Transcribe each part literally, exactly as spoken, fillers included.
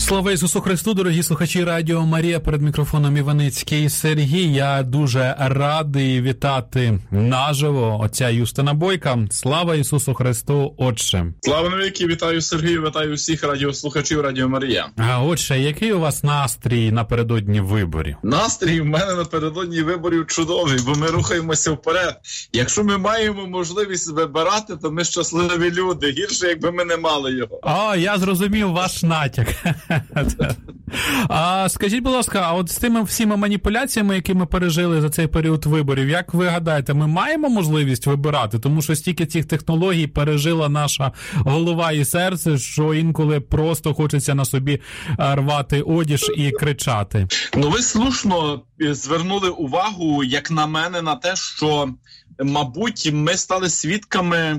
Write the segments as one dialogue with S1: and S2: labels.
S1: Слава Ісусу Христу, дорогі слухачі Радіо Марія, перед мікрофоном Іваницький Сергій. Я дуже радий вітати наживо отця Юстина Бойка. Слава Ісусу Христу, Отче.
S2: Слава навіки, вітаю Сергію, вітаю всіх радіослухачів Радіо Марія.
S1: А, Отче, який у вас настрій напередодні виборів?
S2: Настрій в мене напередодні виборів чудовий, бо ми рухаємося вперед. Якщо ми маємо можливість вибирати, то ми щасливі люди. Гірше, якби ми не мали його.
S1: О, я зрозумів ваш натяк. А скажіть, будь ласка, а от з тими всіма маніпуляціями, які ми пережили за цей період виборів, як ви гадаєте, ми маємо можливість вибирати? Тому що стільки цих технологій пережила наша голова і серце, що інколи просто хочеться на собі рвати одіж і кричати.
S2: Ну, ви слушно звернули увагу, як на мене, на те, що, мабуть, ми стали свідками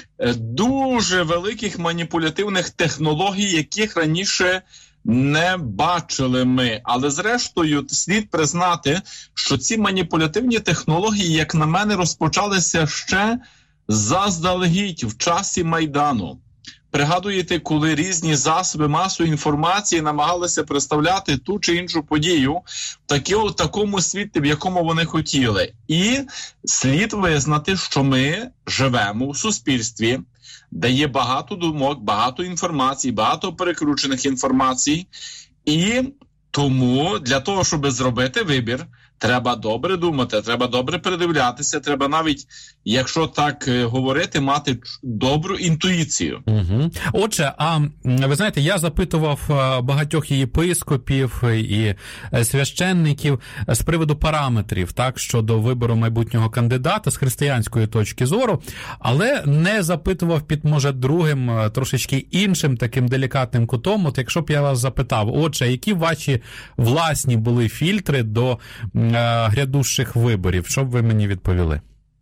S2: дуже великих маніпулятивних технологій, яких раніше не бачили ми. Але зрештою слід признати, що ці маніпулятивні технології, як на мене, розпочалися ще заздалегідь в часі Майдану. Пригадуєте, коли різні засоби масової інформації намагалися представляти ту чи іншу подію в такі, в такому світі, в якому вони хотіли. І слід визнати, що ми живемо в суспільстві, де є багато думок, багато інформації, багато перекручених інформацій. І тому для того, щоб зробити вибір, треба добре думати, треба добре передивлятися, треба навіть, якщо так говорити, мати добру інтуїцію.
S1: Угу. Отже, а ви знаєте, я запитував багатьох єпископів і священників з приводу параметрів, так, щодо вибору майбутнього кандидата з християнської точки зору, але не запитував під, може, другим, трошечки іншим таким делікатним кутом. От якщо б я вас запитав, отже, які ваші власні були фільтри до грядущих виборів, що б ви мені відповіли?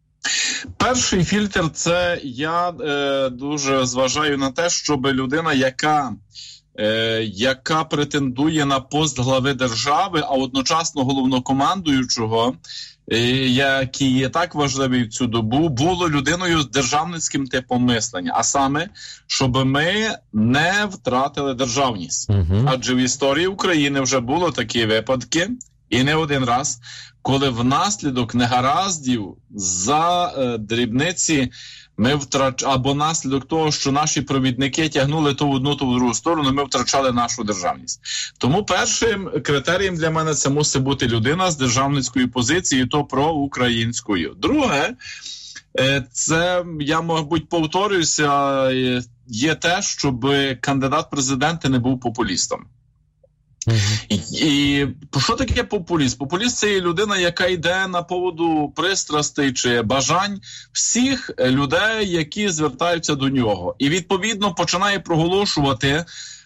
S2: Перший фільтр – це я е, дуже зважаю на те, щоб людина, яка, е, яка претендує на пост глави держави, а одночасно головнокомандуючого, е, який є так важливий в цю добу, було людиною з державницьким типом мислення. А саме, щоб ми не втратили державність. Угу. Адже в історії України вже було такі випадки, і не один раз, коли внаслідок негараздів за е, дрібниці ми втрач... або наслідок того, що наші провідники тягнули то в одну, то в другу сторону, ми втрачали нашу державність. Тому першим критерієм для мене це мусить бути людина з державницькою позицією, то проукраїнською. Друге, е, це, я, мабуть, повторююся, е, є те, щоб кандидат в президенти не був популістом. Uh-huh. І, і що таке популіст? Популіст – це є людина, яка йде на поводу пристрастей чи бажань всіх людей, які звертаються до нього. І, відповідно, починає проголошувати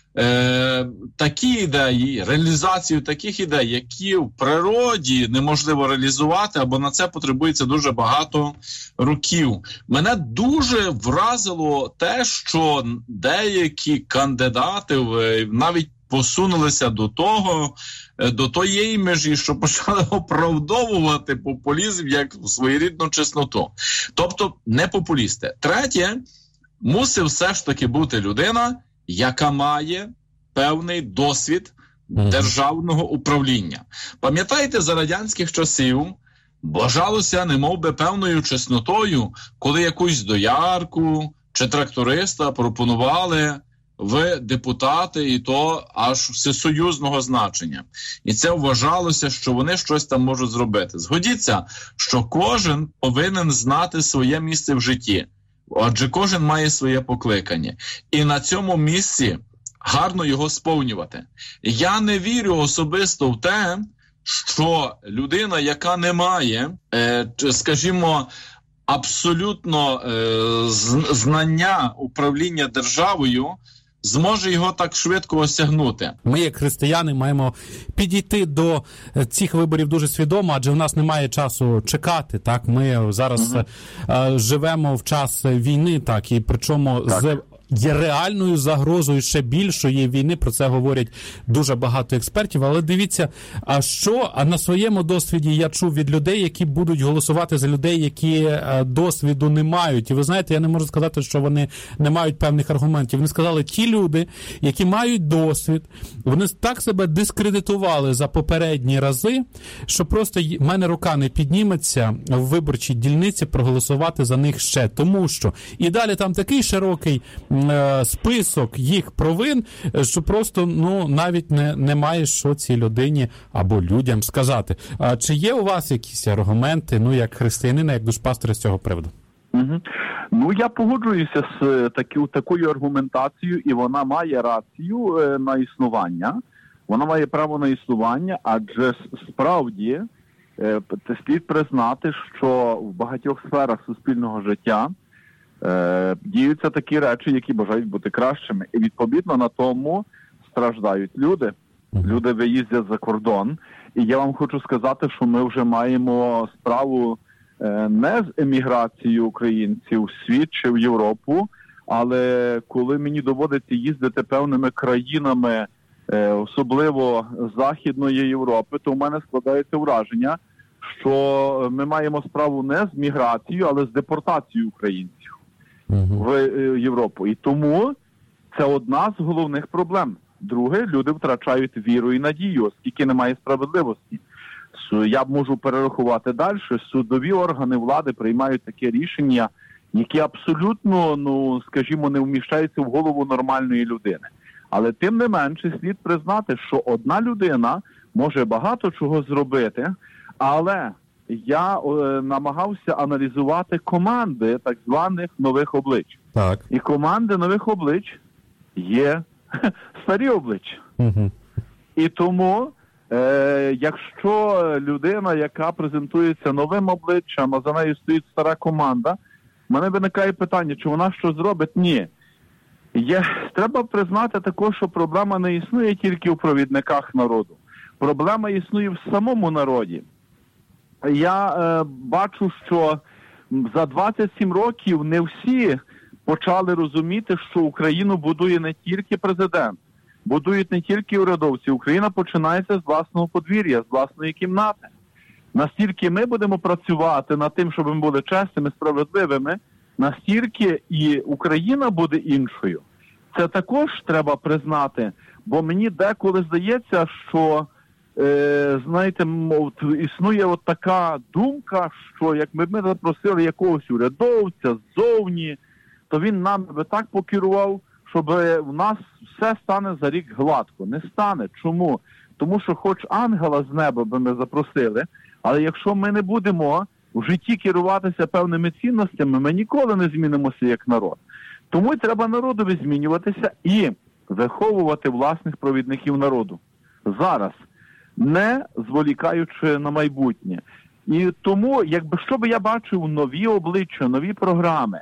S2: е, такі ідеї, реалізацію таких ідей, які в природі неможливо реалізувати, або на це потребується дуже багато років. Мене дуже вразило те, що деякі кандидати навіть посунулися до того, до тієї межі, що почали оправдовувати популізм як своєрідну чесноту. Тобто не популісти. Третє, мусить все ж таки бути людина, яка має певний досвід державного управління. Пам'ятаєте, за радянських часів бажалося немов би певною чеснотою, коли якусь доярку чи тракториста пропонували в депутати, і то аж всесоюзного значення. І це вважалося, що вони щось там можуть зробити. Згодіться, що кожен повинен знати своє місце в житті, адже кожен має своє покликання. І на цьому місці гарно його сповнювати. Я не вірю особисто в те, що людина, яка не має, е, скажімо, абсолютно е, знання управління державою, зможе його так швидко осягнути.
S1: Ми, як християни, маємо підійти до цих виборів дуже свідомо, адже в нас немає часу чекати. Так, ми зараз угу. живемо в час війни, так, і причому так. з є реальною загрозою ще більшої війни. Про це говорять дуже багато експертів. Але дивіться, а що, а на своєму досвіді я чув від людей, які будуть голосувати за людей, які досвіду не мають. І ви знаєте, я не можу сказати, що вони не мають певних аргументів. Вони сказали, ті люди, які мають досвід, вони так себе дискредитували за попередні рази, що просто в мене рука не підніметься в виборчій дільниці проголосувати за них ще. Тому що і далі там такий широкий е, список їх провин, що просто ну навіть не, немає що цій людині або людям сказати. А чи є у вас якісь аргументи, ну як християнина, як душпастора з цього приводу?
S3: Угу. Ну, я погоджуюся з такі, такою аргументацією, і вона має рацію е, на існування. Вона має право на існування, адже справді е, слід признати, що в багатьох сферах суспільного життя е, діються такі речі, які бажають бути кращими. І відповідно на тому страждають люди. Люди виїздять за кордон. І я вам хочу сказати, що ми вже маємо справу не з еміграцією українців в світ чи в Європу, але коли мені доводиться їздити певними країнами, особливо Західної Європи, то в мене складається враження, що ми маємо справу не з міграцією, але з депортацією українців в Європу. І тому це одна з головних проблем. Друге, люди втрачають віру і надію, оскільки немає справедливості. Я можу перерахувати далі. Судові органи влади приймають таке рішення, які абсолютно, ну, скажімо, не вміщаються в голову нормальної людини. Але тим не менше слід признати, що одна людина може багато чого зробити, але я е, намагався аналізувати команди так званих нових облич.
S1: Так.
S3: І команди нових облич є старі обличчя. Угу. І тому, е, якщо людина, яка презентується новим обличчям, а за нею стоїть стара команда, в мене виникає питання, чи вона що зробить? Ні. Є, треба признати також, що проблема не існує тільки у провідниках народу. Проблема існує в самому народі. Я е, бачу, що за двадцять сім років не всі почали розуміти, що Україну будує не тільки президент, будують не тільки урядовці. Україна починається з власного подвір'я, з власної кімнати. Настільки ми будемо працювати над тим, щоб ми були чесними, справедливими, настільки і Україна буде іншою. Це також треба признати, бо мені деколи здається, що, е, знаєте, от, існує от така думка, що як ми, ми запросили якогось урядовця ззовні, то він нам би так покерував, щоб в нас все стане за рік гладко. Не стане. Чому? Тому що хоч ангела з неба би ми запросили, але якщо ми не будемо в житті керуватися певними цінностями, ми ніколи не змінимося як народ. Тому й треба народові змінюватися і виховувати власних провідників народу. Зараз, не зволікаючи на майбутнє. І тому, якби що би я бачив нові обличчя, нові програми,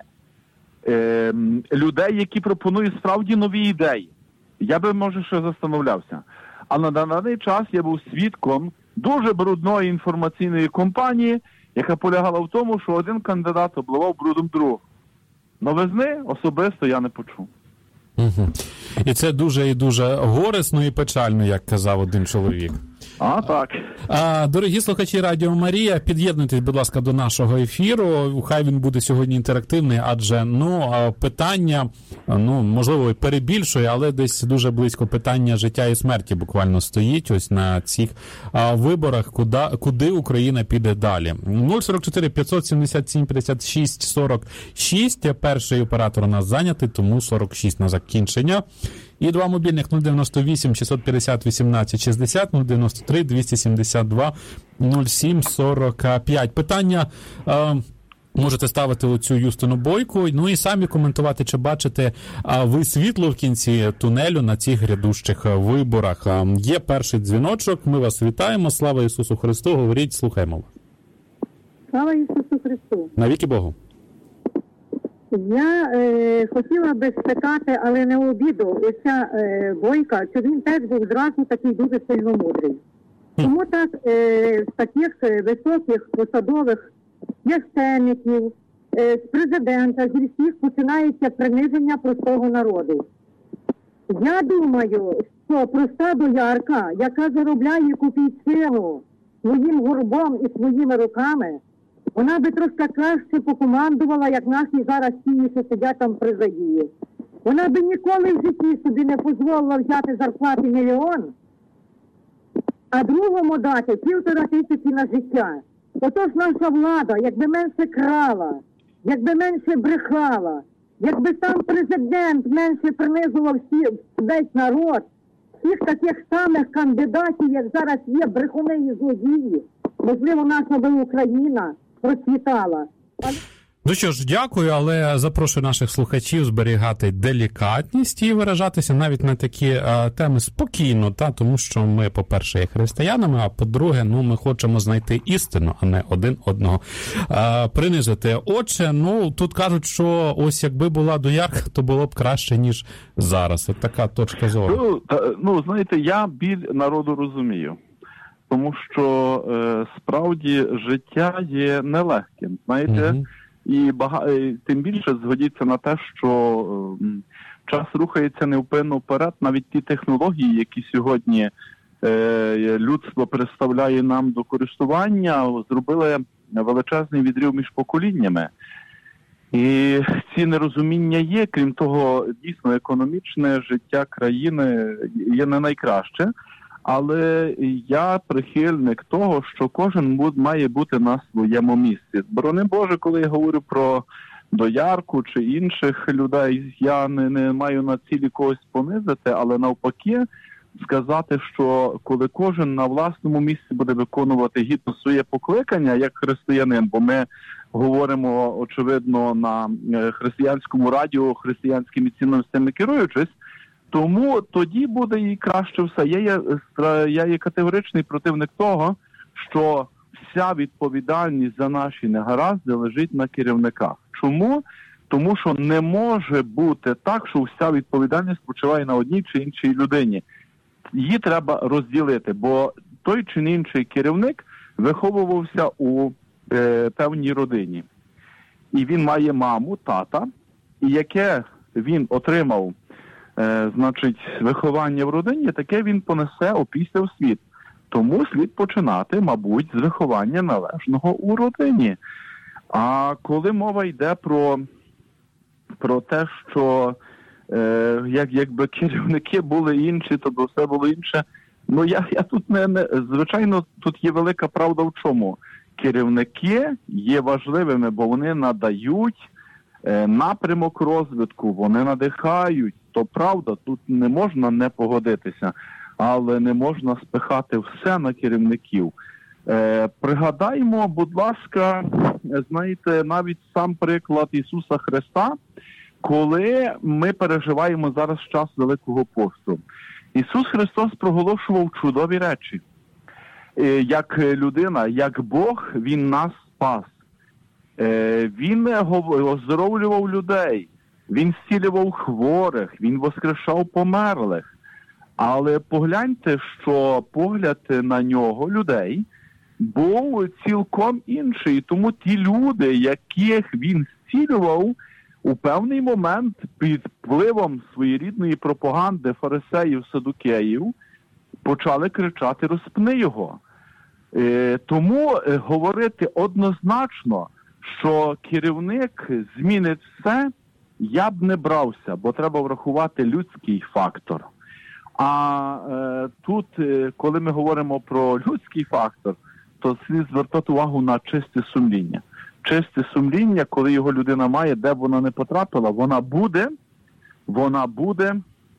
S3: е, людей, які пропонують справді нові ідеї, я би, може, ще застановлявся. А на даний час я був свідком дуже брудної інформаційної кампанії, яка полягала в тому, що один кандидат обливав брудом другого. Новизни особисто я не почув.
S1: Угу. І це дуже і дуже горисно і печально, як казав один чоловік.
S3: А, так.
S1: А, дорогі слухачі Радіо Марія, під'єднуйтесь, будь ласка, до нашого ефіру. Хай він буде сьогодні інтерактивний, адже ну, питання, ну, можливо, перебільшує, але десь дуже близько питання життя і смерті буквально стоїть ось на цих а, виборах, куди, куди Україна піде далі. нуль сорок чотири п'ятсот сімдесят сім п'ятдесят шість сорок шість. Перший оператор у нас зайнятий, тому сорок шість на закінчення. І два мобільних нуль дев'яносто вісім шістсот п'ятдесят вісімнадцять шістдесят, нуль дев'яносто три двісті сімдесят два нуль сім сорок п'ять. Питання е, можете ставити оцю Юстину Бойку, ну і самі коментувати, чи бачите а ви світло в кінці тунелю на цих грядущих виборах. Є перший дзвіночок, ми вас вітаємо. Слава Ісусу Христу, говоріть, слухаємо вас.
S4: Слава Ісусу Христу.
S1: Навіки Богу.
S4: Я е, хотіла би спитати, але не в обіду, оця е, Бойка, чи він теж був зразу такий дуже сильно мудрий. Тому так е, з таких високих посадових священників, з президента, зі всіх починається приниження простого народу. Я думаю, що проста доярка, яка заробляє копійчину своїм горбом і своїми руками, вона би трошки краще покомандувала, як наші зараз ті, що сидять там при задії. Вона би ніколи в житті собі не дозволила взяти зарплати мільйон, а другому дати півтора тисячі на життя. Отож наша влада, якби менше крала, якби менше брехала, якби сам президент менше принизував всі, весь народ, всіх таких самих кандидатів, як зараз є брехуни і злодії, можливо, наша би Україна процвітала.
S1: Ну що ж, дякую, але запрошую наших слухачів зберігати делікатність і виражатися навіть на такі а, теми спокійно, та, тому що ми, по-перше, є християнами, а по-друге, ну, ми хочемо знайти істину, а не один одного а, принизити. Отже, ну, тут кажуть, що ось якби була доярка, то було б краще, ніж зараз. От така точка зору.
S3: Ну, та, ну знаєте, я біль народу розумію. Тому що е, справді життя є нелегким, знаєте, угу. І бага... тим більше згодіться на те, що е, час рухається невпинно вперед. Навіть ті технології, які сьогодні е, людство представляє нам до користування, зробили величезний відрив між поколіннями. І ці нерозуміння є, крім того, дійсно економічне життя країни є не найкраще. Але я прихильник того, що кожен має бути на своєму місці. Борони Боже, коли я говорю про доярку чи інших людей, я не, не маю на цілі когось понизити, але навпаки сказати, що коли кожен на власному місці буде виконувати гідно своє покликання, як християнин, бо ми говоримо, очевидно, на християнському радіо, християнськими цінностями керуючись, тому тоді буде і краще все. Я є, я є категоричний противник того, що вся відповідальність за наші негаразди лежить на керівниках. Чому? Тому що не може бути так, що вся відповідальність почиває на одній чи іншій людині. Її треба розділити, бо той чи інший керівник виховувався у е, певній родині. І він має маму, тата, і яке він отримав Е, значить, виховання в родині, таке він понесе опісля в світ. Тому слід починати, мабуть, з виховання належного у родині. А коли мова йде про, про те, що е, як, якби керівники були інші, то до все було інше, ну я, я тут не, не... Звичайно, тут є велика правда в чому. Керівники є важливими, бо вони надають е, напрямок розвитку, вони надихають. То правда, тут не можна не погодитися, але не можна спихати все на керівників. Е, пригадаймо, будь ласка, знаєте, навіть сам приклад Ісуса Христа, коли ми переживаємо зараз час Великого посту. Ісус Христос проголошував чудові речі. Е, як людина, як Бог, Він нас спас. Е, він оздоровлював людей. Він зцілював хворих, він воскрешав померлих. Але погляньте, що погляд на нього, людей, був цілком інший. Тому ті люди, яких він зцілював, у певний момент під впливом своєрідної пропаганди фарисеїв, садукеїв, почали кричати «розпни його». Е, тому е, говорити однозначно, що керівник змінить все, я б не брався, бо треба врахувати людський фактор. А е, тут, е, коли ми говоримо про людський фактор, то слід звертати увагу на чисте сумління. Чисте сумління, коли його людина має, де б вона не потрапила, вона буде, вона буде,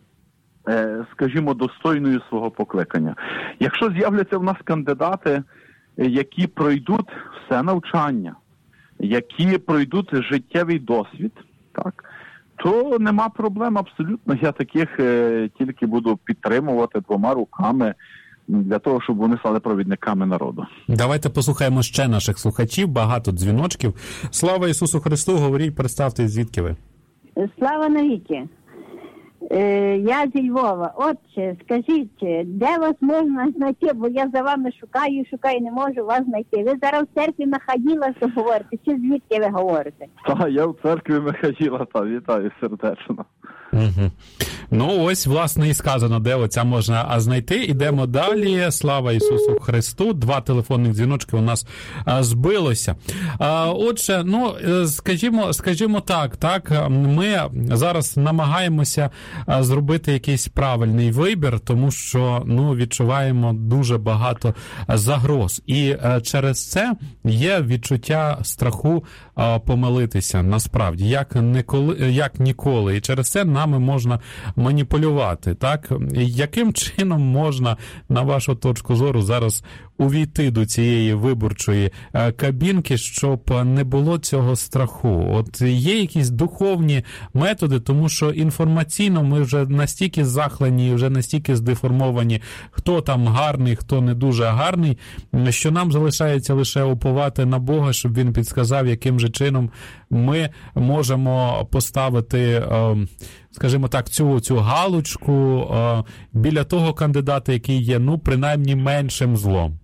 S3: е, скажімо, достойною свого покликання. Якщо з'являться в нас кандидати, які пройдуть все навчання, які пройдуть життєвий досвід, так, то нема проблем абсолютно. Я таких е, тільки буду підтримувати двома руками для того, щоб вони стали провідниками народу.
S1: Давайте послухаємо ще наших слухачів, багато дзвіночків. Слава Ісусу Христу, говоріть, представте, звідки ви?
S5: Слава навіки. Е, я зі Львова. Отче, скажіть, де вас можна знайти? Бо я за вами шукаю, шукаю, не можу вас знайти. Ви зараз в церкві Михаїла говорите, чи звідки ви говорите?
S3: Так, я в церкві Михаїла, та вітаю сердечно.
S1: Угу. Ну, ось, власне, і сказано, де оця можна знайти. Ідемо далі. Слава Ісусу Христу. Два телефонних дзвіночки у нас а, збилося. А, отже, ну, скажімо, скажімо так, так, ми зараз намагаємося а, зробити якийсь правильний вибір, тому що, ну, відчуваємо дуже багато загроз. І а, через це є відчуття страху а, помилитися, насправді, як, ніколи, як ніколи. І через це нами можна маніпулювати, так? Яким чином можна, на вашу точку зору, зараз увійти до цієї виборчої кабінки, щоб не було цього страху? От є якісь духовні методи, тому що інформаційно ми вже настільки захлені, вже настільки здеформовані, хто там гарний, хто не дуже гарний, що нам залишається лише уповати на Бога, щоб він підсказав, яким же чином ми можемо поставити, скажімо так, цю, цю галочку біля того кандидата, який є, ну, принаймні, меншим злом.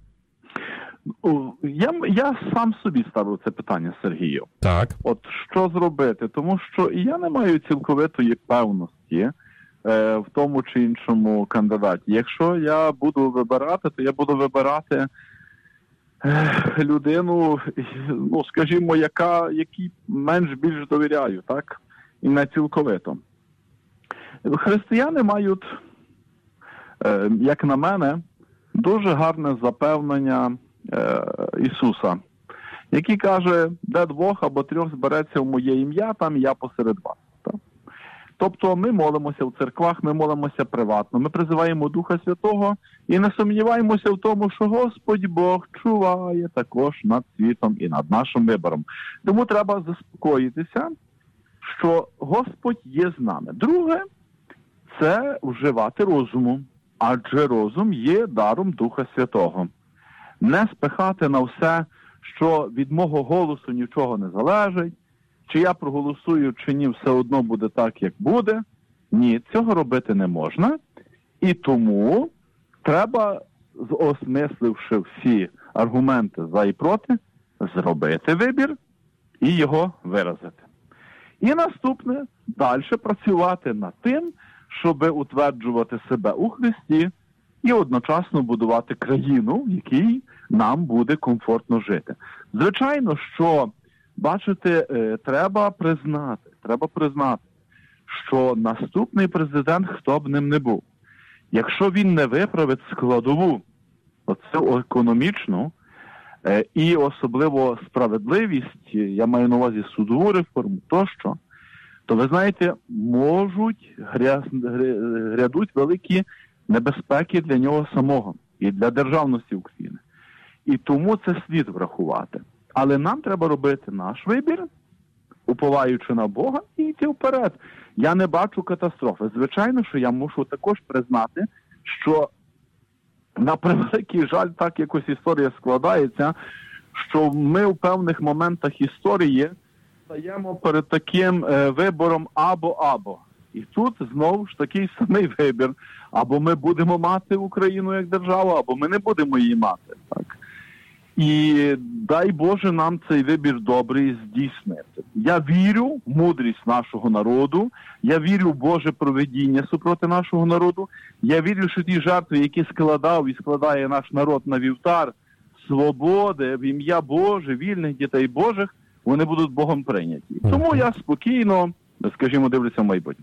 S3: Я, я сам собі ставив це питання, Сергію.
S1: Так.
S3: От що зробити? Тому що я не маю цілковитої певності е, в тому чи іншому кандидаті. Якщо я буду вибирати, то я буду вибирати е, людину, ну, скажімо, яка, якій менш-більш довіряю, так? І не цілковито. Християни мають, е, як на мене, дуже гарне запевнення Ісуса, який каже, де двох або трьох збереться в моє ім'я, там я посеред вас. Так? Тобто ми молимося в церквах, ми молимося приватно, ми призиваємо Духа Святого і не сумніваємося в тому, що Господь Бог чуває також над світом і над нашим вибором. Тому треба заспокоїтися, що Господь є з нами. Друге, це вживати розуму, адже розум є даром Духа Святого. Не спихати на все, що від мого голосу нічого не залежить, чи я проголосую, чи ні, все одно буде так, як буде. Ні, цього робити не можна. І тому треба, осмисливши всі аргументи за і проти, зробити вибір і його виразити. І наступне, далі працювати над тим, щоб утверджувати себе у Христі, і одночасно будувати країну, в якій нам буде комфортно жити. Звичайно, що, бачите, треба признати, треба признати, що наступний президент, хто б ним не був, якщо він не виправить складову, оцю економічну і особливо справедливість, я маю на увазі судову реформу, тощо, то, ви знаєте, можуть гря... грядуть великі небезпеки для нього самого і для державності України. І тому це слід врахувати. Але нам треба робити наш вибір, уповаючи на Бога, і йти вперед. Я не бачу катастрофи. Звичайно, що я мушу також признати, що на превеликий жаль, так якось історія складається, що ми в певних моментах історії стаємо перед таким е, вибором або-або. І тут знову ж такий самий вибір. Або ми будемо мати Україну як державу, або ми не будемо її мати. Так? І дай Боже нам цей вибір добрий здійснити. Я вірю в мудрість нашого народу, я вірю в Боже провидіння супроти нашого народу, я вірю, що ті жертви, які складав і складає наш народ на вівтар свободи, в ім'я Боже, вільних дітей Божих, вони будуть Богом прийняті. Тому я спокійно, скажімо, дивлюся в майбутнє.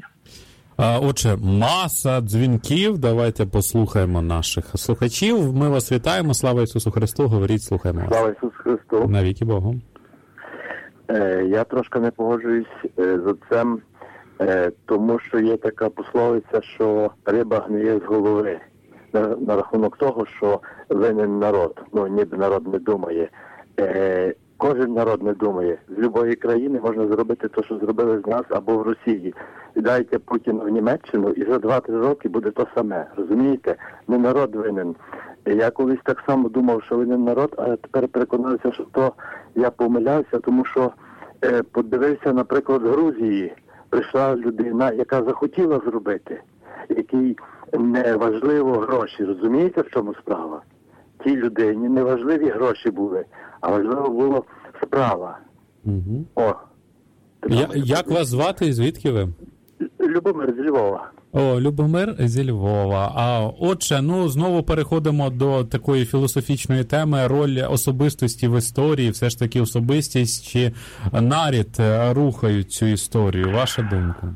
S1: Отже, маса дзвінків. Давайте послухаємо наших слухачів. Ми вас вітаємо. Слава Ісусу Христу. Говоріть, слухаємо вас.
S6: Слава Ісусу Христу.
S1: Навіки Богу.
S6: Е, я трошки не погоджуюсь е, з отцем, е, тому що є така пословиця, що риба гниє з голови. На, на рахунок того, що винен народ. Ну, ніби народ не думає. Е, Кожен народ не думає. З будь-якої країни можна зробити те, що зробили з нас або в Росії. І дайте Путіну в Німеччину, і за два-три роки буде то саме. Розумієте? Не народ винен. Я колись так само думав, що винен народ, а тепер переконався, що то я помилявся, тому що е, подивився, наприклад, Грузії. прийшла людина, яка захотіла зробити, якій не важливо гроші. Розумієте, в чому справа? Тій людині не важливі гроші були, а важливо було справа.
S1: Угу.
S6: О,
S1: Я, як вас звати і звідки ви?
S6: Любомир з Львова.
S1: О, Любомир зі Львова. А отже, ну знову переходимо до такої філософічної теми. Роль особистості в історії, все ж таки особистість чи нарід рухають цю історію? Ваша думка?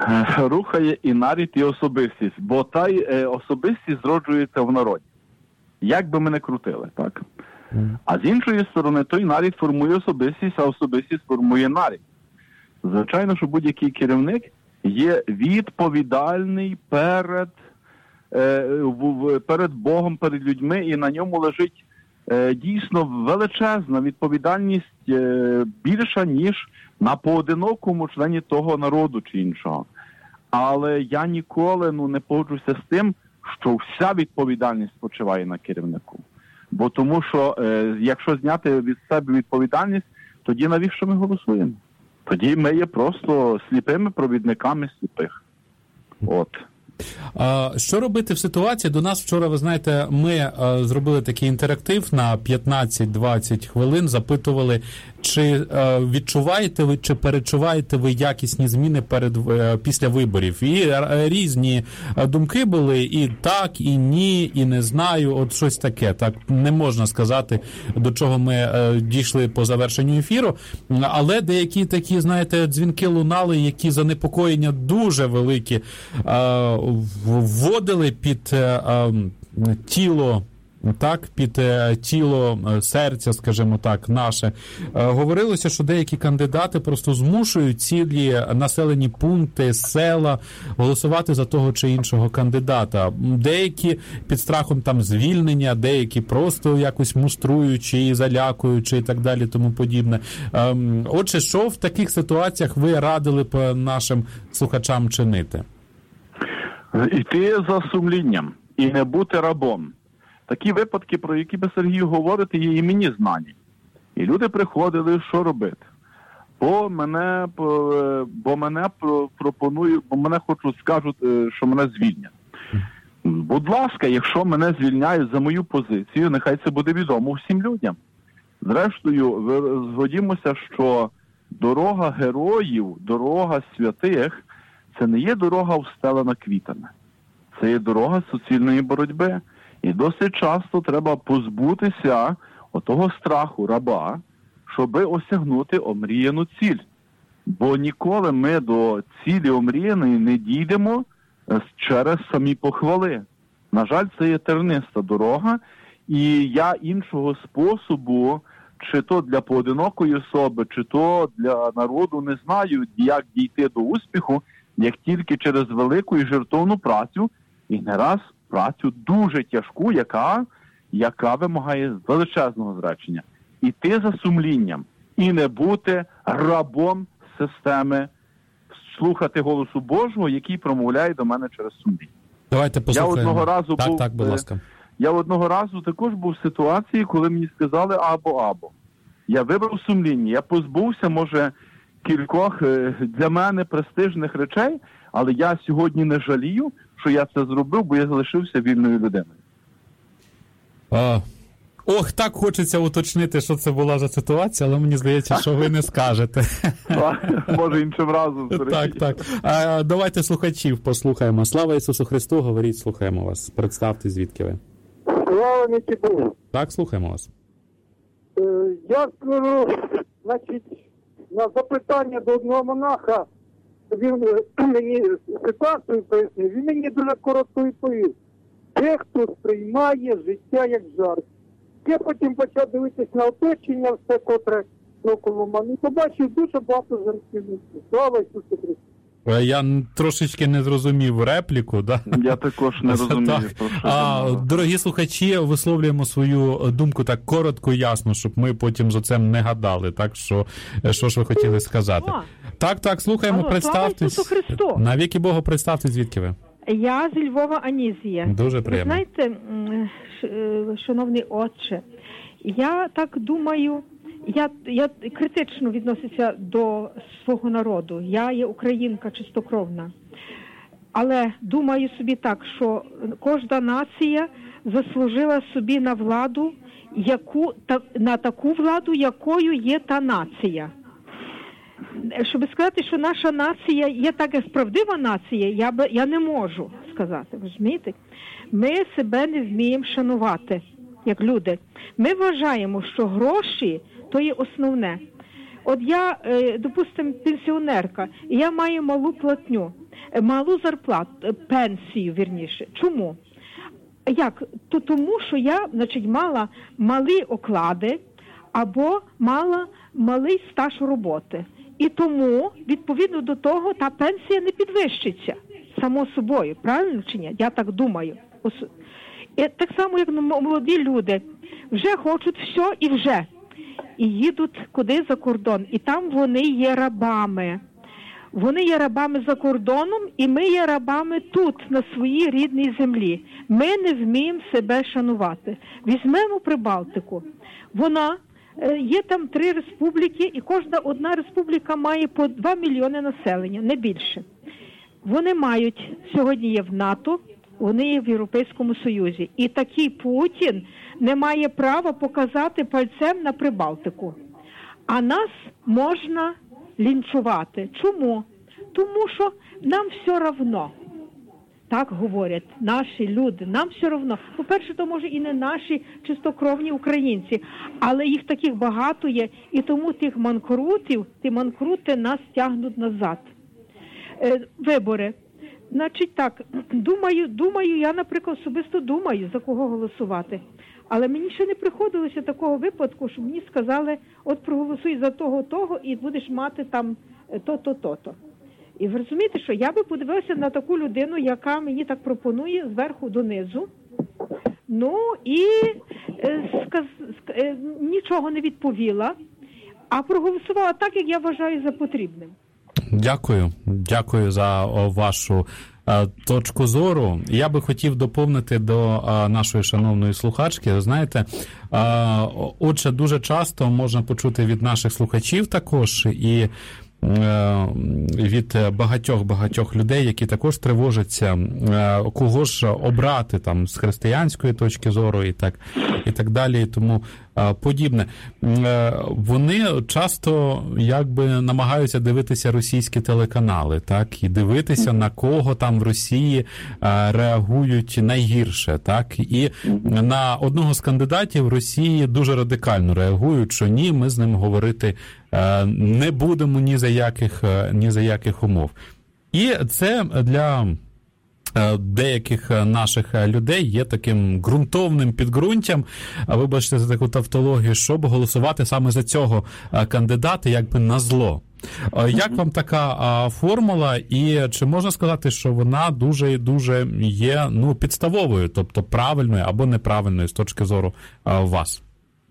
S3: Рухає і нарід, і особистість, бо та й е, особистість зроджується в народі. Як би ми не крутили, так? Mm. А з іншої сторони, той нарід формує особистість, а особистість формує нарід. Звичайно, що будь-який керівник є відповідальний перед, е, в, перед Богом, перед людьми, і на ньому лежить е, дійсно величезна відповідальність, е, більша, ніж на поодинокому члені того народу чи іншого. Але я ніколи ну, не погоджуся з тим, що вся відповідальність спочиває на керівнику. Бо тому що, е, якщо зняти від себе відповідальність, тоді навіщо ми голосуємо? Тоді ми є просто сліпими провідниками сліпих. От.
S1: А що робити в ситуації? До нас вчора, ви знаєте, ми а, зробили такий інтерактив на п'ятнадцять-двадцять хвилин, запитували, чи а, відчуваєте ви, чи перечуваєте ви якісні зміни перед, а, після виборів. І а, різні думки були, і так, і ні, і не знаю, от щось таке. Так не можна сказати, до чого ми а, дійшли по завершенню ефіру, але деякі такі, знаєте, дзвінки лунали, які занепокоєння дуже великі а, вводили під е, тіло, так, під е, тіло серця, скажімо так, наше. Е, говорилося, що деякі кандидати просто змушують цілі населені пункти, села голосувати за того чи іншого кандидата. Деякі під страхом там звільнення, деякі просто якось муструючи і залякуючи і так далі, тому подібне. Е, отже, що в таких ситуаціях ви радили б нашим слухачам чинити?
S3: Іти за сумлінням і не бути рабом. Такі випадки, про які би Сергію говорити, є і мені знані. І люди приходили, що робити. Бо мене, бо мене пропонують, бо мене хочуть, скажуть, що мене звільнять. Будь ласка, якщо мене звільняють за мою позицію, нехай це буде відомо всім людям. Зрештою, згодімося, що дорога героїв, дорога святих – це не є дорога встелена квітами. Це є дорога суцільної боротьби. І досить часто треба позбутися отого страху раба, щоби осягнути омріяну ціль. Бо ніколи ми до цілі омріяної не дійдемо через самі похвали. На жаль, це є терниста дорога, і я іншого способу, чи то для поодинокої особи, чи то для народу, не знаю, як дійти до успіху, як тільки через велику і жертовну працю, і не раз працю дуже тяжку, яка, яка вимагає величезного зречення. Іти за сумлінням і не бути рабом системи, слухати голосу Божого, який промовляє до мене через сумління.
S1: Давайте послухаємо.
S3: Я одного разу
S1: так,
S3: був,
S1: так, будь ласка.
S3: Я одного разу також був в ситуації, коли мені сказали або-або. Я вибрав сумління, я позбувся, може, кількох для мене престижних речей, але я сьогодні не жалію, що я це зробив, бо я залишився вільною людиною.
S1: А, ох, так хочеться уточнити, що це була за ситуація, але мені здається, що ви не скажете.
S3: Може, іншим разом.
S1: Так, так. А, давайте слухачів послухаємо. Слава Ісусу Христу, говоріть, слухаємо вас. Представте, звідки ви.
S7: Слава Микиту.
S1: Так, слухаємо вас.
S7: Я скажу, значить, на запитання до одного монаха, він мені ситуацію пояснив, він мені дуже коротко відповів. Дехто сприймає життя як жарт. Я потім почав дивитися на оточення, все, котре навколо мене, і побачив дуже багато жартівників. Слава Ісусу Христу.
S1: Я трошечки не зрозумів репліку, да?
S3: Я також не розумію.
S1: А, дорогі слухачі, висловлюємо свою думку так коротко і ясно, щоб ми потім за це не гадали, так, що, що ж ви хотіли сказати. О! Так, так, слухаємо, Алло, представтесь.
S8: Слава Ісусу Христу.
S1: Навіки Богу, представте, звідки ви?
S8: Я зі Львова, Анізія.
S1: Дуже приємно.
S8: Ви знаєте, шановний отче, я так думаю, я, я критично відноситься до свого народу. Я є українка чистокровна. Але думаю собі так, що кожна нація заслужила собі на владу, яку, та, на таку владу, якою є та нація. Щоб сказати, що наша нація є така справдива нація, я, б, я не можу сказати, розумієте? Ми себе не вміємо шанувати, як люди. Ми вважаємо, що гроші – то є основне. От я, допустимо, пенсіонерка, і я маю малу платню, малу зарплату, пенсію, вірніше. Чому? Як? То тому, що я, значить, мала малі оклади або мала малий стаж роботи. І тому, відповідно до того, та пенсія не підвищиться, само собою. Правильно чи ні? Я так думаю. І так само, як молоді люди вже хочуть все і вже. І їдуть куди за кордон. І там вони є рабами. Вони є рабами за кордоном, і ми є рабами тут, на своїй рідній землі. Ми не вміємо себе шанувати. Візьмемо Прибалтику. Вона, є там три республіки, і кожна одна республіка має по два мільйони населення, не більше. Вони мають, сьогодні є в НАТО, вони є в Європейському Союзі. І такий Путін не має права показати пальцем на Прибалтику. А нас можна лінчувати. Чому? Тому що нам все равно. Так говорять наші люди. Нам все равно. По-перше, то може і не наші чистокровні українці, але їх таких багато є, і тому тих манкрутів, ті манкрути нас тягнуть назад. Е, вибори. Значить так, думаю, думаю, я, наприклад, особисто думаю, за кого голосувати. Але мені ще не приходилося такого випадку, що мені сказали, от проголосуй за того-того і будеш мати там то-то, то-то. І ви розумієте, що я би подивилася на таку людину, яка мені так пропонує зверху донизу, ну і е, сказ, е, нічого не відповіла, а проголосувала так, як я вважаю за потрібним.
S1: Дякую. Дякую за вашу е, точку зору. Я би хотів доповнити до е, нашої шановної слухачки. Знаєте, е, отже, дуже часто можна почути від наших слухачів також і від багатьох-багатьох людей, які також тривожаться, кого ж обрати там з християнської точки зору і так, і так далі, і тому подібне. Вони часто якби намагаються дивитися російські телеканали, так, і дивитися, на кого там в Росії реагують найгірше, так, і на одного з кандидатів Росії дуже радикально реагують, що ні, ми з ним говорити не будемо ні за яких, ні за яких умов. І це для деяких наших людей є таким ґрунтовним підґрунтям, вибачте за таку тавтологію, щоб голосувати саме за цього кандидата, якби на зло. Як вам така формула, і чи можна сказати, що вона дуже-дуже є, ну, підставовою, тобто правильною або неправильною з точки зору вас?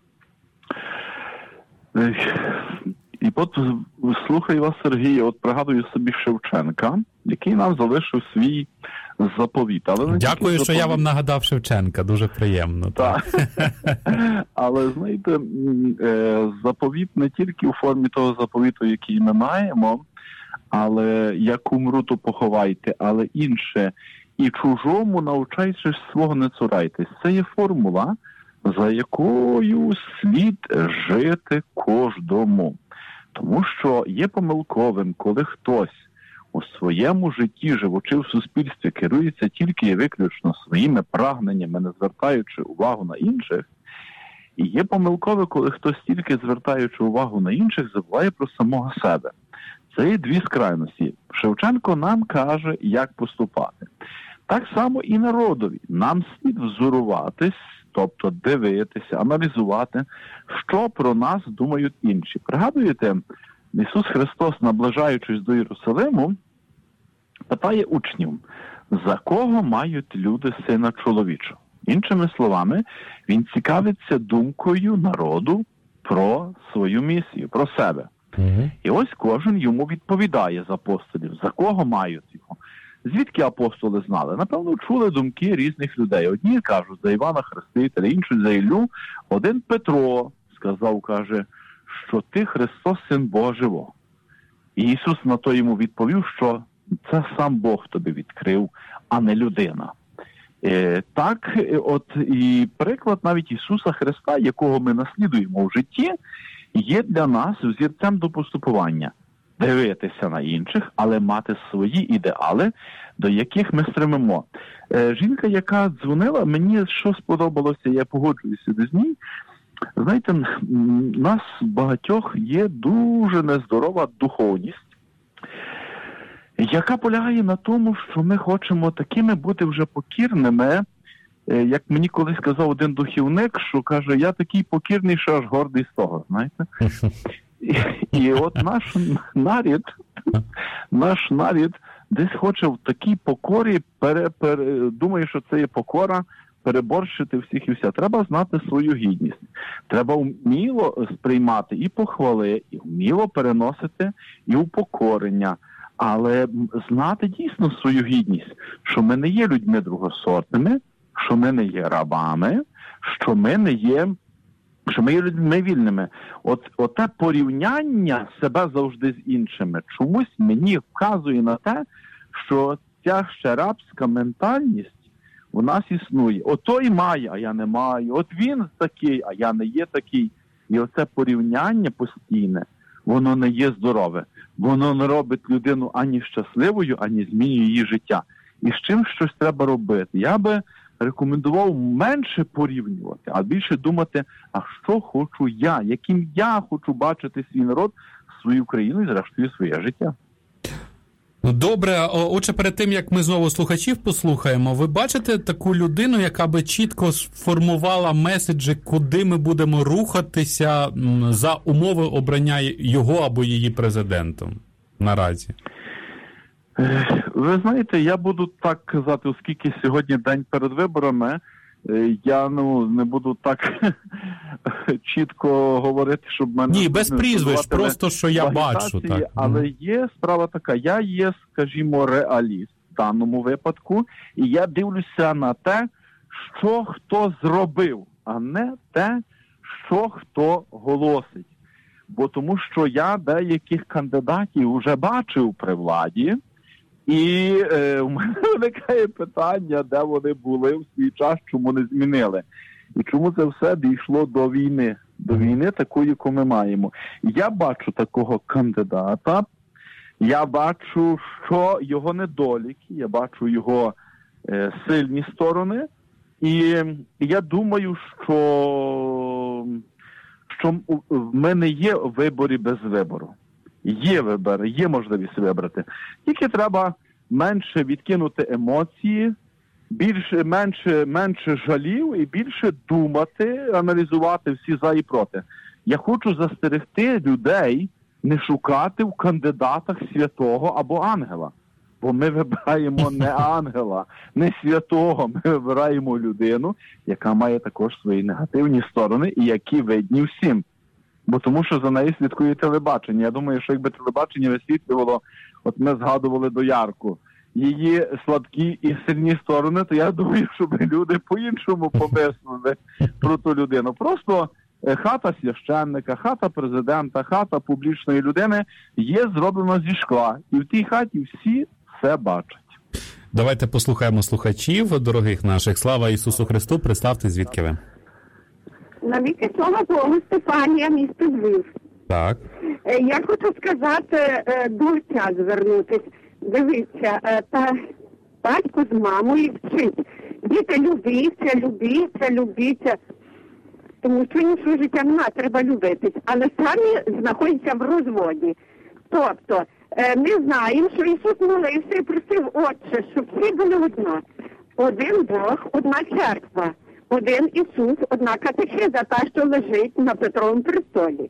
S3: І от слухаю вас, Сергій, от пригадую собі Шевченка, який нам залишив свій заповіт. Але
S1: дякую, що заповіт. Я вам нагадав Шевченка, дуже приємно.
S3: Так. Але, знаєте, заповіт не тільки у формі того заповіту, який ми маємо, але як умру, то поховайте, але інше. І чужому навчайтесь, свого не цурайтесь. Це є формула, за якою слід жити кожному. Тому що є помилковим, коли хтось у своєму житті, живучи в суспільстві, керується тільки і виключно своїми прагненнями, не звертаючи увагу на інших. І є помилкове, коли хтось тільки звертаючи увагу на інших, забуває про самого себе. Це є дві скрайності. Шевченко нам каже, як поступати. Так само і народові. Нам слід взоруватись, тобто дивитися, аналізувати, що про нас думають інші. Пригадуєте, Ісус Христос, наближаючись до Єрусалиму, питає учнів, за кого мають люди Сина Чоловічого? Іншими словами, він цікавиться думкою народу про свою місію, про себе. Mm-hmm. І ось кожен йому відповідає з апостолів, за кого мають його. Звідки апостоли знали? Напевно, чули думки різних людей. Одні кажуть за Івана Хрестителя, інші за Іллю. Один Петро сказав, каже, що ти Христос, Син Божого. І Ісус на то йому відповів, що це сам Бог тобі відкрив, а не людина. Е, так, от і приклад навіть Ісуса Христа, якого ми наслідуємо в житті, є для нас взірцем до поступування. Дивитися на інших, але мати свої ідеали, до яких ми стремимо. Е, жінка, яка дзвонила, мені що сподобалося, я погоджуюся з ній. Знаєте, у нас багатьох є дуже нездорова духовність, яка полягає на тому, що ми хочемо такими бути вже покірними, як мені колись сказав один духівник, що каже, я такий покірний, що аж гордий з того, знаєте. І, і от наш нарід, наш нарід десь хоче в такій покорі, пере, пере, думає, що це є покора, переборщити всіх і вся. Треба знати свою гідність. Треба вміло сприймати і похвали, і вміло переносити, і упокорення. Але знати дійсно свою гідність, що ми не є людьми другосортними, що ми не є рабами, що ми не є, що ми є людьми вільними. От, оте порівняння себе завжди з іншими чомусь мені вказує на те, що ця ще рабська ментальність у нас існує. От той має, а я не маю. От він такий, а я не є такий. І оце порівняння постійне, воно не є здорове. Воно не робить людину ані щасливою, ані змінює її життя. І з чим щось треба робити. Я би рекомендував менше порівнювати, а більше думати, а що хочу я, яким я хочу бачити свій народ, свою країну і, зрештою, своє життя.
S1: Ну, добре, отже, перед тим, як ми знову слухачів послухаємо, ви бачите таку людину, яка би чітко сформувала меседжі, куди ми будемо рухатися за умови обрання його або її президентом наразі?
S3: Ви знаєте, я буду так казати, оскільки сьогодні день перед виборами, я ну, не буду так чітко говорити, щоб мене...
S1: Ні, без прізвищ, просто що я бачу. Так.
S3: Але є справа така, я є, скажімо, реаліст в даному випадку, і я дивлюся на те, що хто зробив, а не те, що хто голосить. Бо тому що я деяких кандидатів вже бачив при владі, і е, у мене виникає питання, де вони були в свій час, чому не змінили. І чому це все дійшло до війни, до війни такої, яку ми маємо. Я бачу такого кандидата, я бачу, що його недоліки, я бачу його е, сильні сторони, і я думаю, що, що в мене є вибори без вибору. Є вибори, є можливість вибрати. Тільки треба менше відкинути емоції, більше, менше, менше жалів і більше думати, аналізувати всі за і проти. Я хочу застерегти людей не шукати в кандидатах святого або ангела. Бо ми вибираємо не ангела, не святого, ми вибираємо людину, яка має також свої негативні сторони і які видні всім. Бо тому, що за нею слідкує телебачення. Я думаю, що якби телебачення висвітлювало, от ми згадували доярку, її сладкі і сильні сторони, то я думаю, щоб люди по-іншому помислили про ту людину. Просто хата священника, хата президента, хата публічної людини є зроблена зі шкла. І в тій хаті всі все бачать.
S1: Давайте послухаємо слухачів, дорогих наших. Слава Ісусу Христу, представте, звідки ви?
S9: Навіки слава Богу, Стефанія, місто Львів.
S1: Так.
S9: Я хочу сказати, до отця звернутись. Дивіться, та батько з мамою вчить. Діти, любіться, любіться, любіться. Тому що іншого життя немає, треба любитись. Але самі знаходяться в розводі. Тобто, ми знаємо, що Ісус молився і просив, Отче, щоб всі були одно. Один Бог, одна церква. Один Ісус, одна катехиза, та, що лежить на Петровому престолі.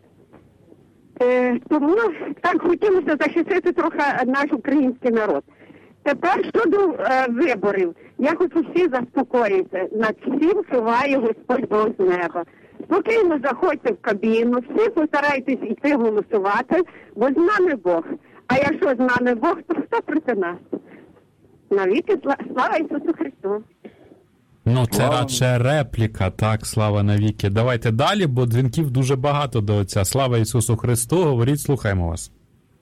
S9: Е, тому так хотілося захистити трохи наш український народ. Тепер щодо е, виборів. Я хочу всі заспокоїти. Над всім чуває Господь Бог з неба. Спокійно заходьте в кабіну, всі постарайтесь йти голосувати, бо з нами Бог. А якщо з нами Бог, то хто проти нас? Навіки слава Ісусу Христу.
S1: Ну, це слава... радше репліка, так, слава навіки. Давайте далі, бо дзвінків дуже багато до отця. Слава Ісусу Христу, говоріть, слухаємо вас.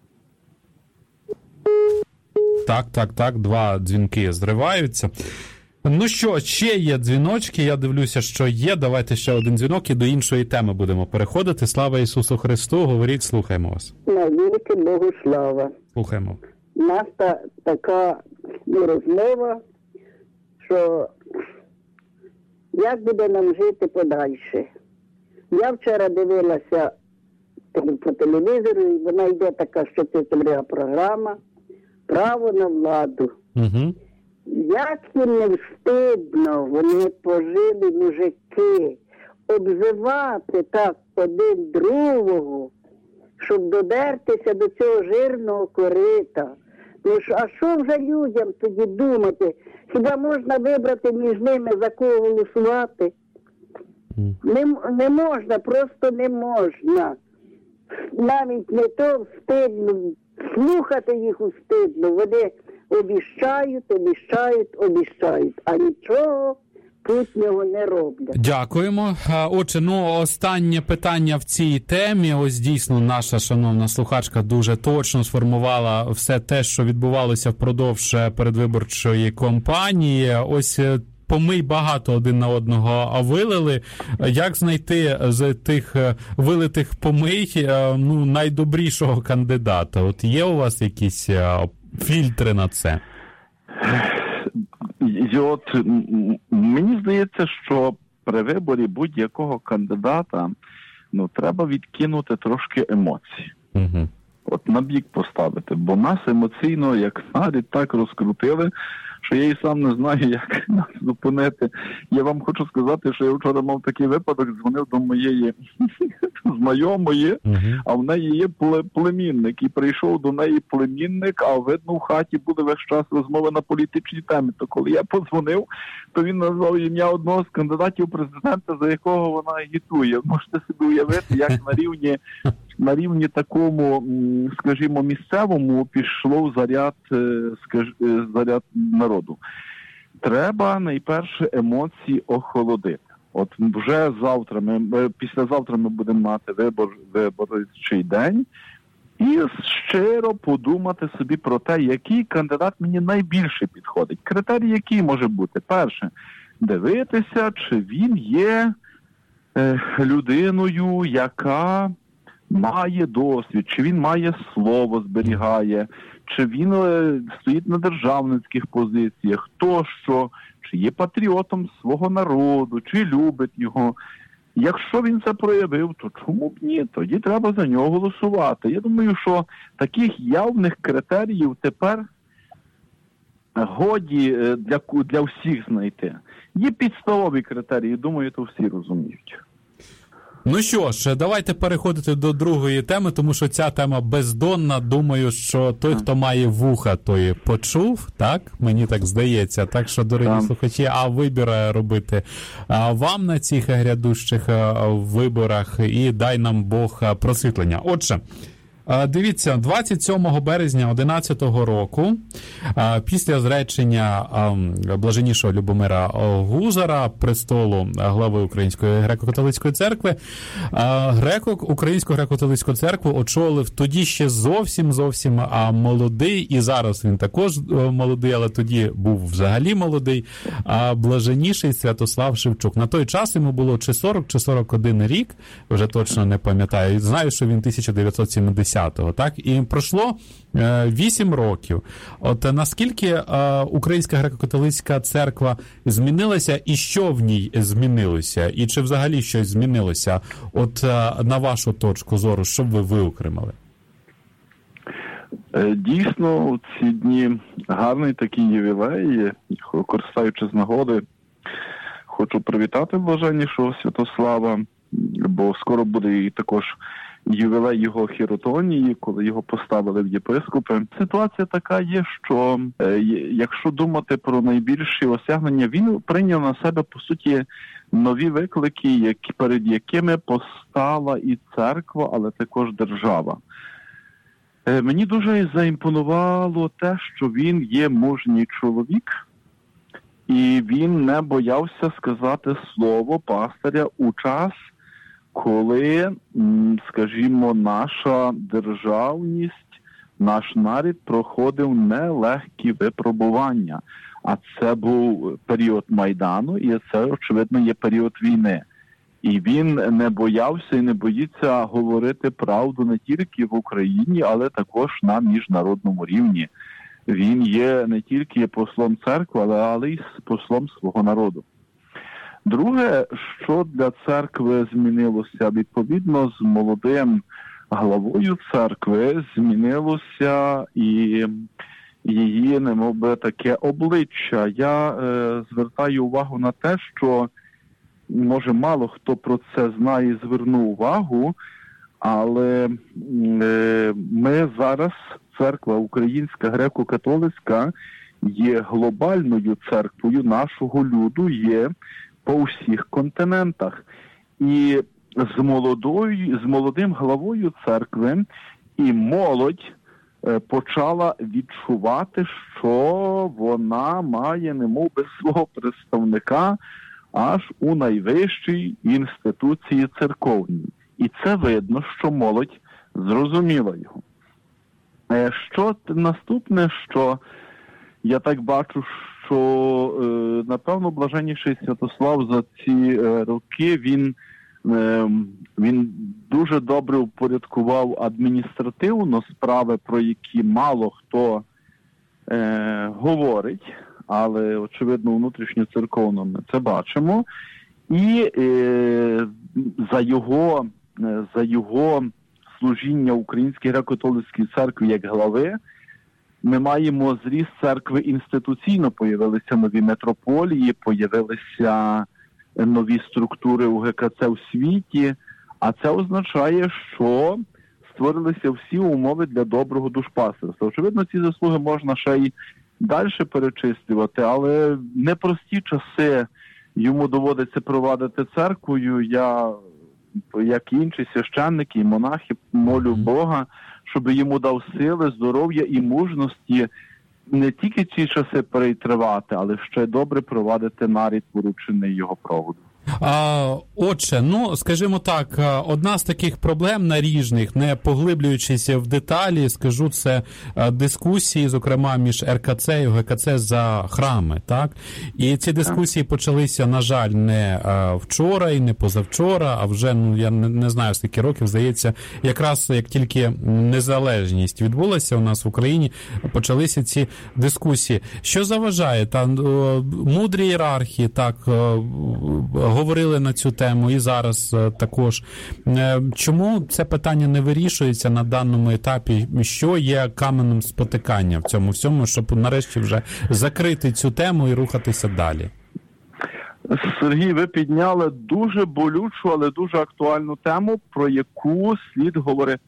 S1: Так, так, так, два дзвінки зриваються. Ну що, ще є дзвіночки, я дивлюся, що є. Давайте ще один дзвінок і до іншої теми будемо переходити. Слава Ісусу Христу, говоріть, слухаємо вас.
S10: Навіки Богу слава.
S1: Слухаємо.
S10: У нас та, така розмова, що як буде нам жити подальше. Я вчора дивилася по телевізору, і вона йде така, що це програма «Право на владу».
S1: Угу.
S10: Як їм не встидно, вони пожили мужики, обзивати так один другого, щоб додертися до цього жирного корита. Ну, а що вже людям тоді думати? Хіба можна вибрати між ними, за кого голосувати? Не, не можна, просто не можна. Навіть не то встидно, слухати їх встидно. Вони обіщають, обіщають, обіщають, а нічого путнього не роблять.
S1: Дякуємо. Отже, ну, останнє питання в цій темі. Ось дійсно наша шановна слухачка дуже точно сформувала все те, що відбувалося впродовж передвиборчої кампанії. Ось помий багато один на одного вилили. Як знайти з тих вилитих помий, ну, найдобрішого кандидата? От є у вас якісь фільтри на це?
S3: І от мені здається, що при виборі будь-якого кандидата, ну, треба відкинути трошки емоцій.
S1: Угу.
S3: От на бік поставити, бо нас емоційно, як нарід, так розкрутили, що я і сам не знаю, як нас зупинити. Я вам хочу сказати, що я вчора мав такий випадок, дзвонив до моєї знайомої, uh-huh. а в неї є племінник, і прийшов до неї племінник, а видно, в хаті буде весь час розмови на політичні теми. То коли я подзвонив, то він назвав ім'я одного з кандидатів президента, за якого вона агітує. Можете собі уявити, як на рівні на рівні такому, скажімо, місцевому пішло заряд, скаж, заряд народу. Треба найперше емоції охолодити. От вже завтра, ми, післязавтра ми будемо мати вибор, виборчий день, і щиро подумати собі про те, який кандидат мені найбільше підходить. Критерій який може бути? Перше, дивитися, чи він є е, людиною, яка має досвід, чи він має слово, зберігає, чи він е, стоїть на державницьких позиціях, тощо, чи є патріотом свого народу, чи любить його. Якщо він це проявив, то чому б ні? Тоді треба за нього голосувати. Я думаю, що таких явних критеріїв тепер годі для, для всіх знайти. Є підставові критерії, думаю, то всі розуміють.
S1: Ну що ж, давайте переходити до другої теми, тому що ця тема бездонна. Думаю, що той, хто має вуха, той почув, так? Мені так здається. Так що, дорогі слухачі, а вибір робити вам на цих грядущих виборах, і дай нам Бог просвітлення. Отже, дивіться, двадцять сьомого березня одинадцятого року, після зречення блаженнішого Любомира Гузара, престолу глави Української греко-католицької церкви, греко Українську греко-католицьку церкву очолив тоді ще зовсім-зовсім молодий, і зараз він також молодий, але тоді був взагалі молодий, блаженніший Святослав Шевчук. На той час йому було чи сорок, чи сорок один рік, вже точно не пам'ятаю. Знаю, що він тисяча дев'ятсот сімдесятого, так? І пройшло вісім років. От наскільки е, Українська греко-католицька церква змінилася, і що в ній змінилося? І чи взагалі щось змінилося? От е, на вашу точку зору, що б ви виокремили?
S3: Дійсно, у ці дні гарний такий ювілей. Користуючись з нагоди, хочу привітати блаженнішого Святослава, бо скоро буде і також ювілей його хіротонії, коли його поставили в єпископи. Ситуація така є, що е, якщо думати про найбільші осягнення, він прийняв на себе, по суті, нові виклики, які, перед якими постала і церква, але також держава. Е, мені дуже заімпонувало те, що він є мужній чоловік, І він не боявся сказати слово пастиря у час, коли, скажімо, наша державність, наш народ проходив нелегкі випробування. А це був період Майдану, і це, очевидно, є період війни. І він не боявся і не боїться говорити правду не тільки в Україні, але також на міжнародному рівні. Він є не тільки послом церкви, але, але й послом свого народу. Друге, що для церкви змінилося, відповідно, з молодим главою церкви змінилося і її, немовби, таке обличчя. Я е, звертаю увагу на те, що, може, мало хто про це знає і звернув увагу, але е, ми зараз, церква українська, греко-католицька, є глобальною церквою нашого люду, є по всіх континентах. І з молодою, з молодим главою церкви і молодь е, почала відчувати, що вона має немовби свого представника аж у найвищій інституції церковній. І це видно, що молодь зрозуміла його. Е, що наступне, що я так бачу, що, е, напевно, блаженніший Святослав за ці е, роки, він, е, він дуже добре упорядкував адміністративно справи, про які мало хто е, говорить, але, очевидно, внутрішньоцерковно ми це бачимо. І е, за його, е, за його служіння Українській греко-католицькій церкві як глави, ми маємо зріст церкви інституційно, появилися нові митрополії, появилися нові структури У Ге Ка Це в світі, а це означає, що створилися всі умови для доброго душпастерства. Очевидно, ці заслуги можна ще й далі перечислювати, але непрості часи йому доводиться провадити церквою. Я, як інші священники і монахи, молю Бога, щоб йому дав сили, здоров'я і мужності не тільки ці часи перетривати, але ще й добре провадити нарід, поручений його проводу.
S1: А, отже, ну, скажімо так, одна з таких проблем наріжних, не поглиблюючись в деталі, скажу, це дискусії, зокрема, між Ер Ка Це і О Ге Ка Це за храми, так? І ці дискусії почалися, на жаль, не вчора і не позавчора, а вже, ну, я не, не знаю, скільки років, здається, якраз як тільки незалежність відбулася у нас в Україні, почалися ці дискусії. Що заважає? Та мудрі ієрархи, так, говорили на цю тему і зараз також. Чому це питання не вирішується на даному етапі? Що є каменем спотикання в цьому всьому, щоб нарешті вже закрити цю тему і рухатися далі?
S3: Сергій, ви підняли дуже болючу, але дуже актуальну тему, про яку слід говорити.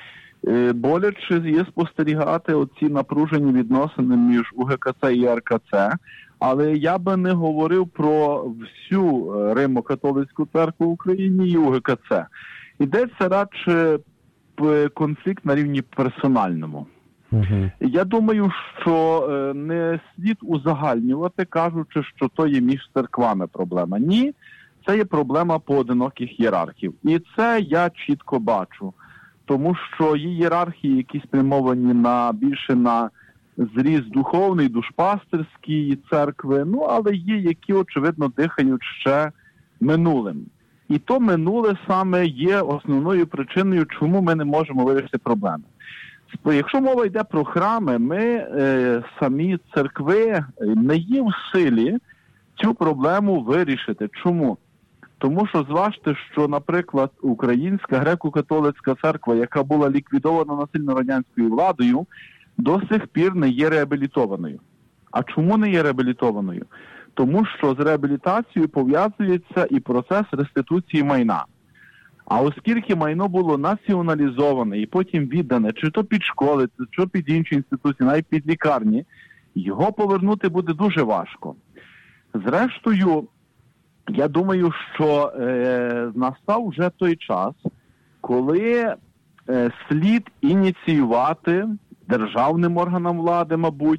S3: Боляче є спостерігати оці напружені відносини між У Ге Ка Це і Ер Ка Це, але я би не говорив про всю Римо-католицьку церкву в Україні і У Ге Ка Це. Йдеться радше конфлікт на рівні персональному. Uh-huh. Я думаю, що не слід узагальнювати, кажучи, що то є між церквами проблема. Ні, це є проблема поодиноких ієрархів. І це я чітко бачу. Тому що є ієрархії, які спрямовані на більше на зріст духовний, душпастерський церкви, ну, але є, які, очевидно, дихають ще минулим. І то минуле саме є основною причиною, чому ми не можемо вирішити проблеми. Якщо мова йде про храми, ми е, самі церкви не є в силі цю проблему вирішити. Чому? Тому що зважте, що, наприклад, Українська греко-католицька церква, яка була ліквідована насильно радянською владою, до сих пір не є реабілітованою. А чому не є реабілітованою? Тому що з реабілітацією пов'язується і процес реституції майна. А оскільки майно було націоналізоване і потім віддане, чи то під школи, чи під інші інституції, навіть під лікарні, його повернути буде дуже важко. Зрештою, я думаю, що е, настав вже той час, коли е, слід ініціювати державним органам влади, мабуть,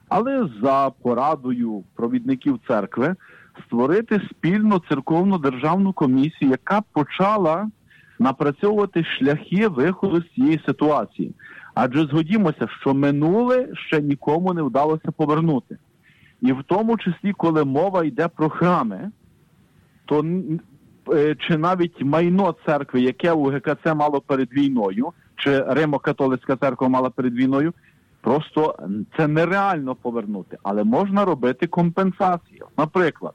S3: але за порадою провідників церкви створити спільну церковну державну комісію, яка почала напрацьовувати шляхи виходу з цієї ситуації. Адже згодімося, що минуле ще нікому не вдалося повернути. І в тому числі, коли мова йде про храми, то чи навіть майно церкви, яке у ГКЦ мало перед війною, чи Римо-католицька церква мала перед війною, просто це нереально повернути. Але можна робити компенсацію. Наприклад,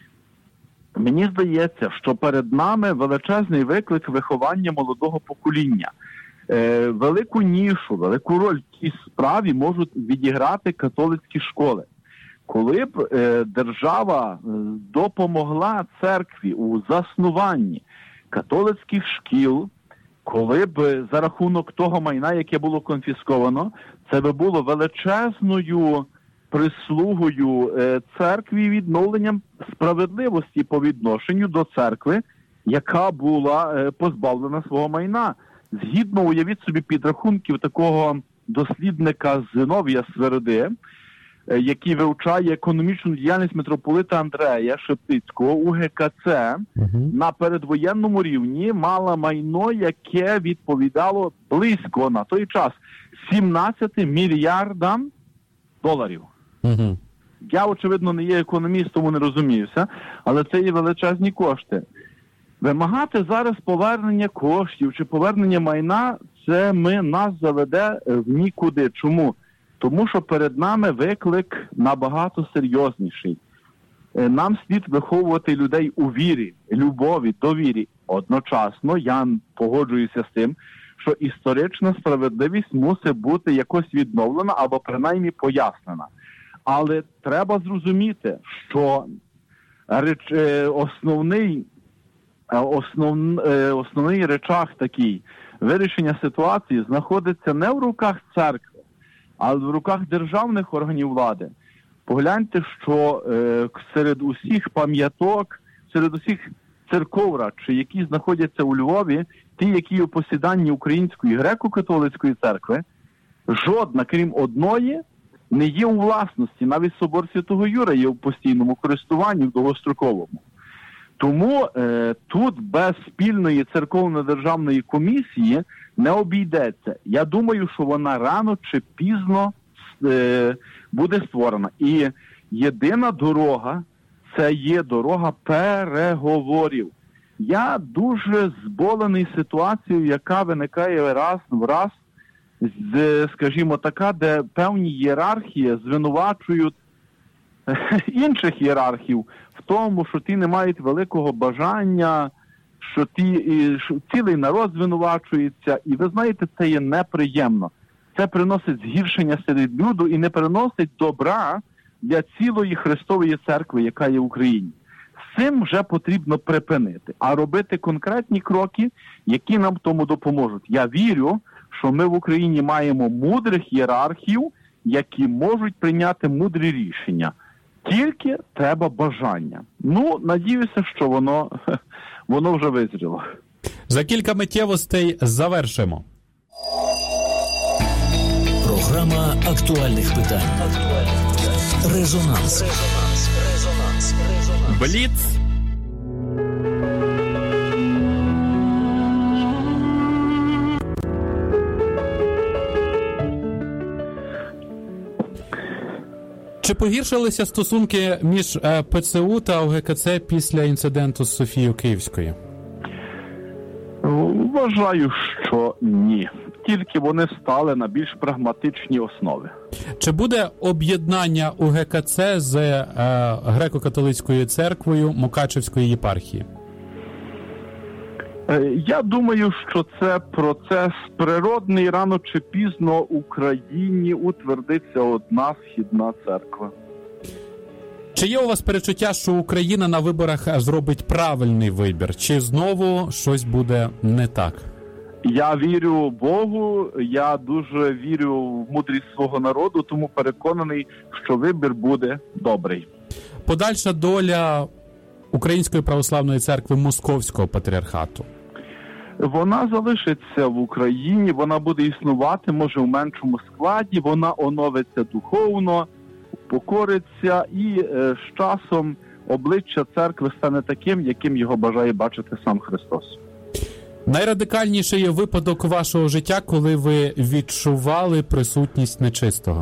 S3: мені здається, що перед нами величезний виклик виховання молодого покоління. Е, велику нішу, велику роль в цій справі можуть відіграти католицькі школи. Коли б е, держава допомогла церкві у заснуванні католицьких шкіл, коли б за рахунок того майна, яке було конфісковано, це би було величезною прислугою е, церкві і відновленням справедливості по відношенню до церкви, яка була е, позбавлена свого майна. Згідно, уявіть собі, підрахунків такого дослідника Зиновія Свереди, е, який вивчає економічну діяльність митрополита Андрея Шептицького у ГКЦ, угу. на передвоєнному рівні мала майно, яке відповідало близько на той час сімнадцяти мільярдам доларів. Угу. Я, очевидно, не є економістом, тому не розуміюся, але це є величезні кошти. Вимагати зараз повернення коштів чи повернення майна, це ми, нас заведе в нікуди. Чому? Тому що перед нами виклик набагато серйозніший. Нам слід виховувати людей у вірі, любові, довірі. Одночасно я погоджуюся з тим, що історична справедливість мусить бути якось відновлена або принаймні пояснена. Але треба зрозуміти, що реч, основний, основ, основний речах такий вирішення ситуації знаходиться не в руках церкви, а в руках державних органів влади. Погляньте, що е, серед усіх пам'яток, серед усіх церков, радше, які знаходяться у Львові, ті, які у посіданні Української греко-католицької церкви, жодна, крім одної, не є у власності. Навіть собор Святого Юра є в постійному користуванні, в довгостроковому. Тому е, тут без спільної церковно-державної комісії не обійдеться. Я думаю, що вона рано чи пізно е, буде створена. І єдина дорога – це є дорога переговорів. Я дуже зболений ситуацією, яка виникає раз в раз, з, скажімо, така, де певні ієрархії звинувачують інших ієрархів в тому, що ті не мають великого бажання, що ті, і, що цілий народ звинувачується. І ви знаєте, це є неприємно. Це приносить згіршення серед люду і не приносить добра для цілої Христової церкви, яка є в Україні. З цим вже потрібно припинити, а робити конкретні кроки, які нам тому допоможуть. Я вірю, що ми в Україні маємо мудрих ієрархів, які можуть прийняти мудрі рішення. Тільки треба бажання. Ну, надіюся, що воно, воно вже визріло.
S1: За кілька миттєвостей завершимо.
S11: Програма актуальних питань. Резонанс.
S1: Бліц. Чи погіршилися стосунки між ПЦУ та ОГКЦ після інциденту з Софією Київською?
S3: Вважаю, що ні. Тільки вони стали на більш прагматичні основи.
S1: Чи буде об'єднання УГКЦ з е, Греко-католицькою церквою Мукачевської єпархії?
S3: Я думаю, що це процес природний. Рано чи пізно в Україні утвердиться одна східна церква.
S1: Чи є у вас перечуття, що Україна на виборах зробить правильний вибір? Чи знову щось буде не так?
S3: Я вірю Богу, я дуже вірю в мудрість свого народу, тому переконаний, що вибір буде добрий.
S1: Подальша доля Української православної церкви Московського патріархату?
S3: Вона залишиться в Україні, вона буде існувати, може в меншому складі, вона оновиться духовно, покориться, і е, з часом обличчя церкви стане таким, яким його бажає бачити сам Христос.
S1: Найрадикальніший випадок вашого життя, коли ви відчували присутність нечистого?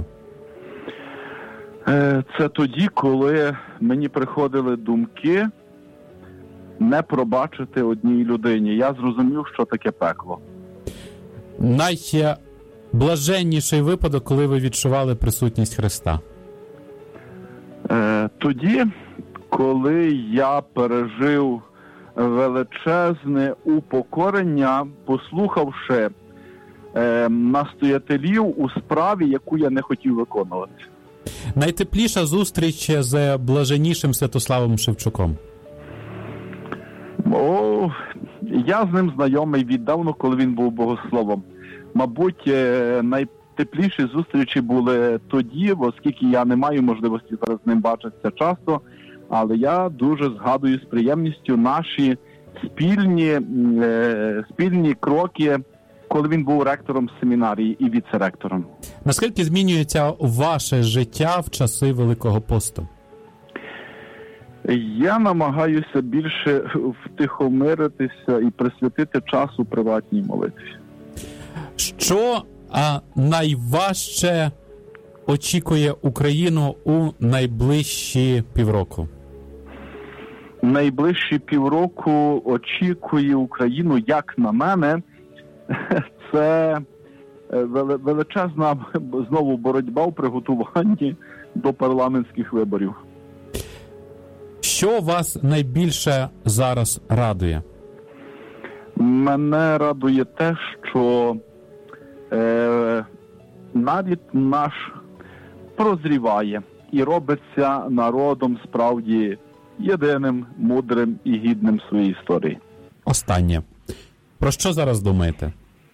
S3: Е, це тоді, коли мені приходили думки не пробачити одній людині. Я зрозумів, що таке пекло.
S1: Найблаженніший випадок, коли ви відчували присутність Христа?
S3: Е, тоді, коли я пережив величезне упокорення, послухавши е, настоятелів у справі, яку я не хотів виконувати.
S1: Найтепліша зустріч з блаженнішим Святославом Шевчуком?
S3: О, я з ним знайомий віддавна, коли він був богословом. Мабуть, найтепліші зустрічі були тоді, оскільки я не маю можливості зараз з ним бачитися часто, але я дуже згадую з приємністю наші спільні, е, спільні кроки, коли він був ректором семінарії і віце-ректором.
S1: Наскільки змінюється ваше життя в часи Великого посту?
S3: Я намагаюся більше втихомиритися і присвятити час у приватній молитві.
S1: Що а, найважче очікує Україну у найближчі півроку?
S3: Найближчі півроку очікує Україну, як на мене, це величезна знову боротьба у приготуванні до парламентських виборів.
S1: Що вас найбільше зараз радує?
S3: Мене радує те, що е, народ наш прозріває і робиться народом справді єдиним, мудрим і гідним своєї історії.
S1: Останнє. Про що зараз думаєте?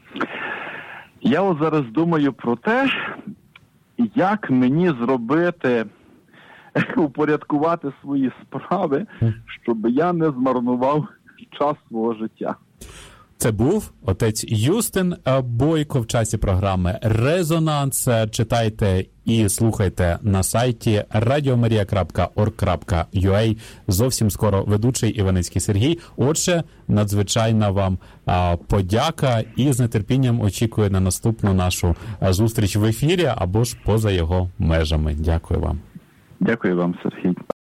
S3: Я от зараз думаю про те, як мені зробити, упорядкувати свої справи, щоб я не змарнував час свого життя.
S1: Це був отець Юстин Бойко в часі програми «Резонанс». Читайте і слухайте на сайті радіомарія крапка орг крапка ю а. Зовсім скоро ведучий Іваницький Сергій. Отже, надзвичайна вам а, подяка і з нетерпінням очікую на наступну нашу а, зустріч в ефірі або ж поза його межами. Дякую вам.
S3: Дякую вам, Сергій.